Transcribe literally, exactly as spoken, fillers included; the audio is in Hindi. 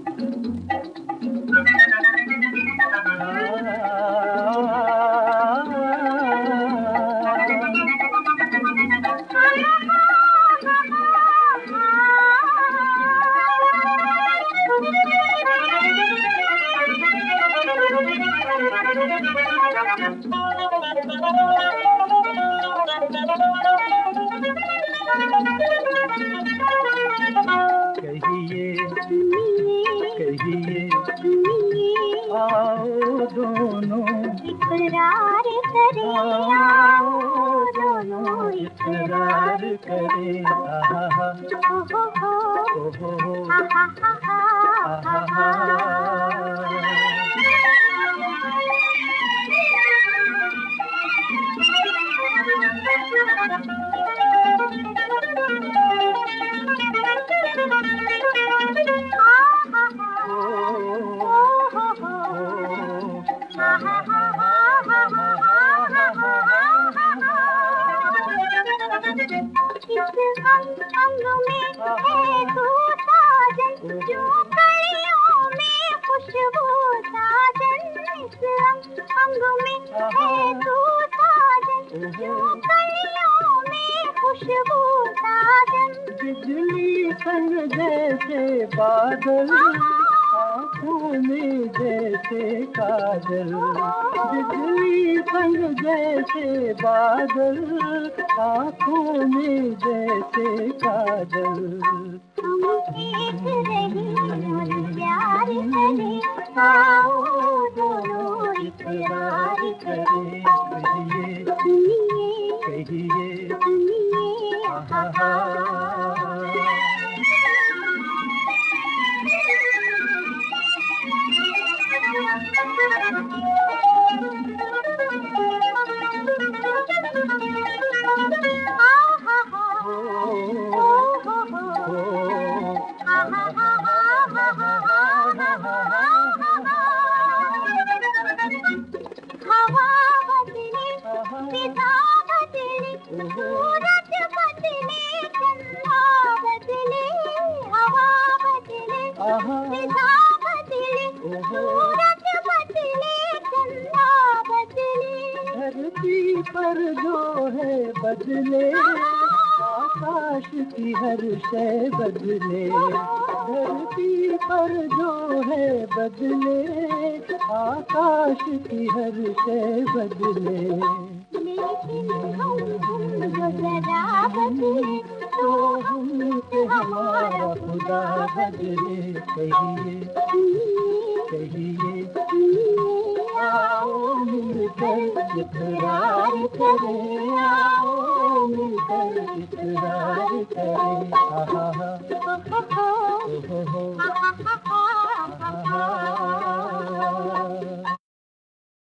कहिए कहिए आओ दोनों इकरार करें, आओ दोनों इकरार करें। आहा हा हो हो हो, ओ हो हो हा हा हा हा, आहा हा। इस अंग अंग में है तू साजन, जो कलियों में खुशबू साजन। इस अंग अंग में है तू साजन, जो कलियों में खुशबू साजन। बिजली संग जैसे बादल, आँखों में जैसे काजल। बिजली संग जैसे बादल, आँखों में जैसे काजल। हम एक रहे और प्यार करें, आओ दोनों इकरार करें। कहिए सुनिए कहिए सुनिए, आहा हा। हवा बदले, फिजा बदले, सूरज बदले, चंदा बदले। हवा बदले, फिजा बदले, सूरज बदले, चंदा बदले। धरती पर जो है बदले, आकाश की हर शय बदले। धरती पर जो है बदले, आकाश की हर शय बदले। लेकिन हम जो जरा बदले, तो हमसे हमारा खुदा बदले। कहिए कहिए आओ मिलकर इकरार करें, आओ मिलकर इकरार करें। आहा हा हो हो हो, ओ हो हो हा हा हा हा।